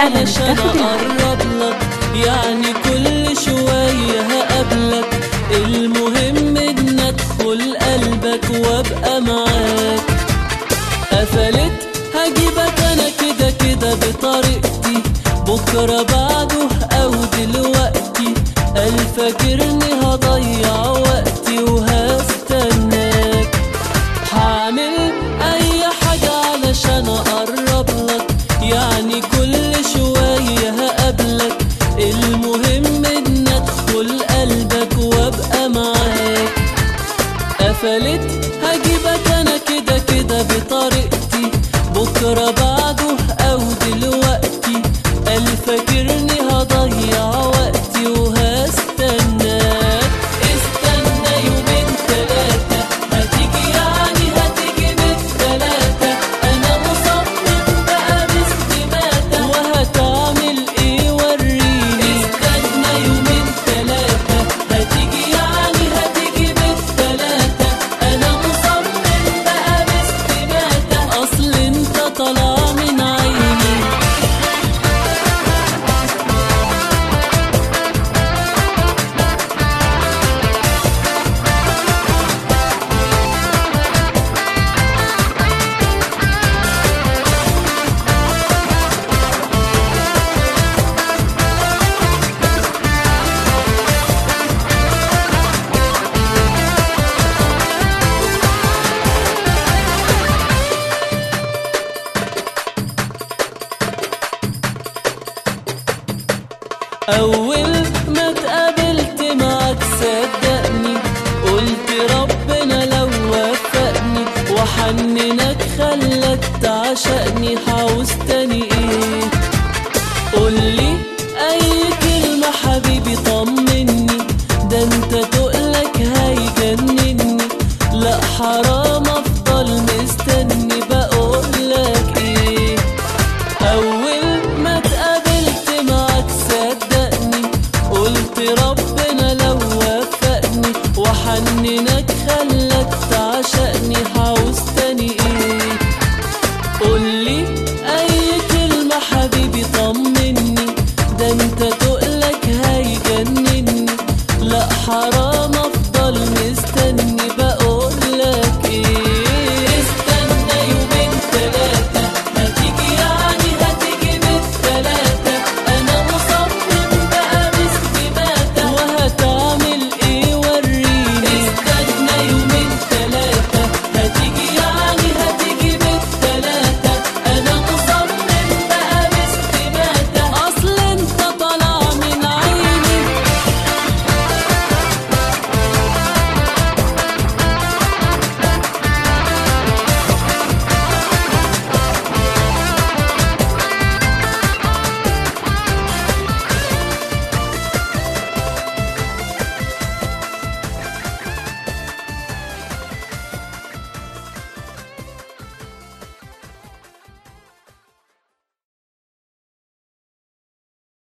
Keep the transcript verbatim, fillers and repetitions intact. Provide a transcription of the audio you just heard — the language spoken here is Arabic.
علشان اقرب لك، يعني كل شوية هقابلك، المهم ان ادخل قلبك وابقى معاك. قفلت هجيبك انا كده كده بطريقتي، بكرة بعده او دلوقتي، قال فاكرني هضيع وقتي وهستناك. هعمل اي حاجة علشان اقرب لك، يعني كل شوية هقابلك، المهم ان ادخل قلبك وابقى معاك. قفلت هجيبك انا كده كده بطريقتي، بكرة بعده او دلوقتي، قال فاكرني هضيع وقتي وهستناك. استنى يومين تلاتة هتيجي، يعني هتيجي بالتلاتة، انا مصمم بقى باستماتة، وهتعمل ايه وريني. استنى يومين تلاتة هتيجي، يعني هتيجي بالتلاتة، انا مصمم بقى باستماتة، اصل انت طالع من عيني. أول ما اتقابلت معاك صدقني، قلت ربنا لو وفقني، وحننك خلك تعشقني، هعوز تاني ايه؟ قولي أي كلمة حبيبي طمني، ده انت تقلك هيجنني، لا حرام